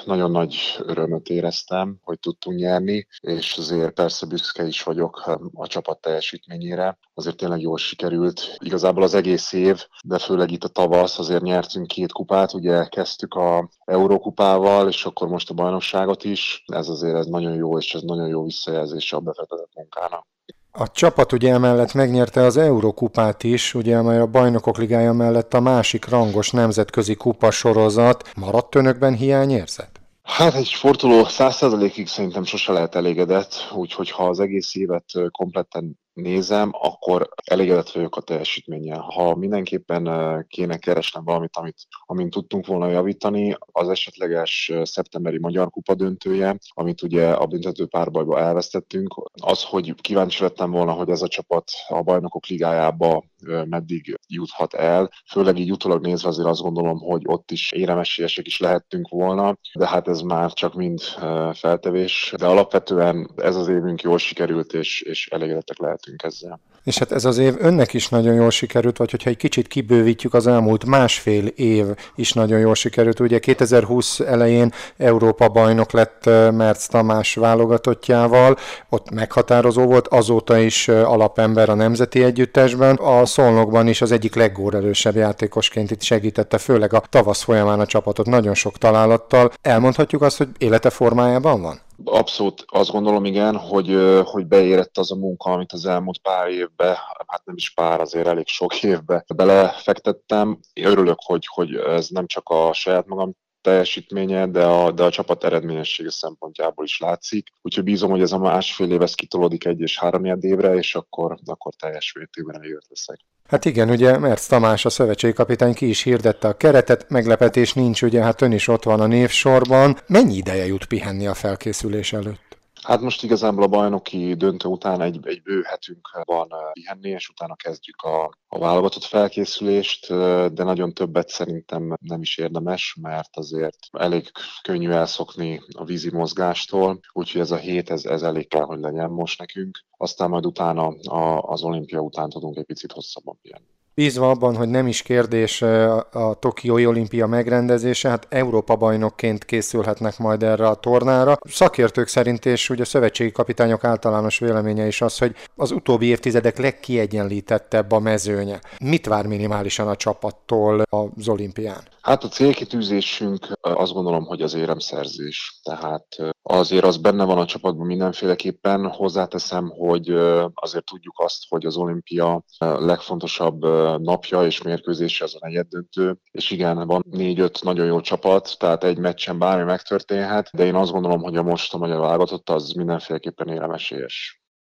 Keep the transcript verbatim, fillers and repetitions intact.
nagyon nagy örömöt éreztem, hogy tudtunk nyerni, és azért persze büszke is vagyok a csapat teljesítményére. Azért tényleg jól sikerült. Igazából az egész év, de főleg itt a tavasz, azért nyertünk két kupát, ugye kezdtük a Eurókupával, és akkor most a bajnokságot is. Ez azért ez nagyon jó, és ez nagyon jó visszajelzés a befektetett munkának. A csapat ugye emellett megnyerte az Eurokupát is, ugye, amely a Bajnokok Ligája mellett a másik rangos nemzetközi kupa sorozat. Maradt önökben hiányérzet? Hát egy sportoló száz százalékig szerintem sose lehet elégedett, úgyhogy ha az egész évet kompletten nézem, akkor elégedett vagyok a teljesítménnyel. Ha mindenképpen kéne keresnem valamit, amit, amint tudtunk volna javítani, az esetleges szeptemberi Magyar Kupa döntője, amit ugye a büntető párbajba elvesztettünk, az, hogy kíváncsi lettem volna, hogy ez a csapat a Bajnokok Ligájába meddig juthat el. Főleg így utólag nézve azért azt gondolom, hogy ott is éremesélyesek is lehettünk volna, de hát ez már csak mind feltevés. De alapvetően ez az évünk jól sikerült, és, és elégedettek lehetünk ezzel. És hát ez az év önnek is nagyon jól sikerült, vagy hogyha egy kicsit kibővítjük, az elmúlt másfél év is nagyon jól sikerült. Ugye kétezer-húsz elején Európa bajnok lett Merc Tamás válogatottjával, ott meghatározó volt, azóta is alapember a nemzeti együttesben. A Szolnokban is az egyik leggórerősebb játékosként itt segítette, főleg a tavasz folyamán a csapatot nagyon sok találattal. Elmondhatjuk azt, hogy élete formájában van? Abszolút azt gondolom, igen, hogy, hogy beérett az a munka, amit az elmúlt pár évben, hát nem is pár, azért elég sok évbe belefektettem. Örülök, hogy, hogy ez nem csak a saját magam teljesítménye, de a, de a csapat eredményessége szempontjából is látszik. Úgyhogy bízom, hogy ez a másfél év ez kitolódik egy és három évre, és akkor, akkor teljes mértékben elégedett leszek. Hát igen, ugye Merc Tamás, a szövetségi kapitány ki is hirdette a keretet, meglepetés nincs, ugye, hát ön is ott van a névsorban. Mennyi ideje jut pihenni a felkészülés előtt? Hát most igazából a bajnoki döntő után egy, egy bő hetünk van pihenni, és utána kezdjük a, a válogatott felkészülést, de nagyon többet szerintem nem is érdemes, mert azért elég könnyű elszokni a vízi mozgástól, úgyhogy ez a hét, ez, ez elég kell, hogy legyen most nekünk. Aztán majd utána a, az olimpia után tudunk egy picit hosszabban pihenni. Bízva abban, hogy nem is kérdés a Tokiói olimpia megrendezése, hát Európa-bajnokként készülhetnek majd erre a tornára. Szakértők szerint és ugye a szövetségi kapitányok általános véleménye is az, hogy az utóbbi évtizedek legkiegyenlítettebb a mezőnye. Mit vár minimálisan a csapattól az olimpián? Hát a célkitűzésünk azt gondolom, hogy az éremszerzés. Tehát azért az benne van a csapatban mindenféleképpen. Hozzáteszem, hogy azért tudjuk azt, hogy az olimpia legfontosabb napja és mérkőzése az a negyeddöntő. És igen, van négy-öt nagyon jó csapat, tehát egy meccsen bármi megtörténhet, de én azt gondolom, hogy a most a magyar válogatott az mindenféleképpen éremesélyes.